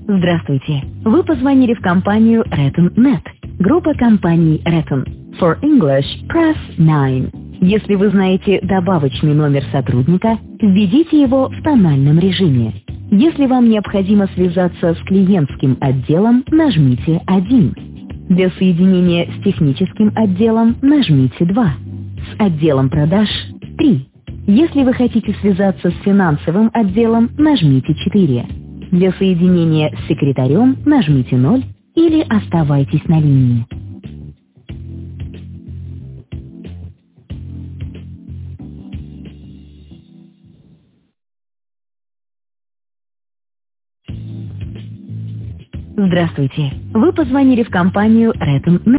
Здравствуйте. Вы позвонили в компанию Reton.net. Группа компаний Reton. For English, press 9. Если вы знаете добавочный номер сотрудника, введите его в тональном режиме. Если вам необходимо связаться с клиентским отделом, нажмите 1. Для соединения с техническим отделом нажмите 2. С отделом продаж 3. Если вы хотите связаться с финансовым отделом, нажмите 4. Для соединения с секретарем нажмите 0 или оставайтесь на линии. Здравствуйте. Вы позвонили в компанию Reton.net.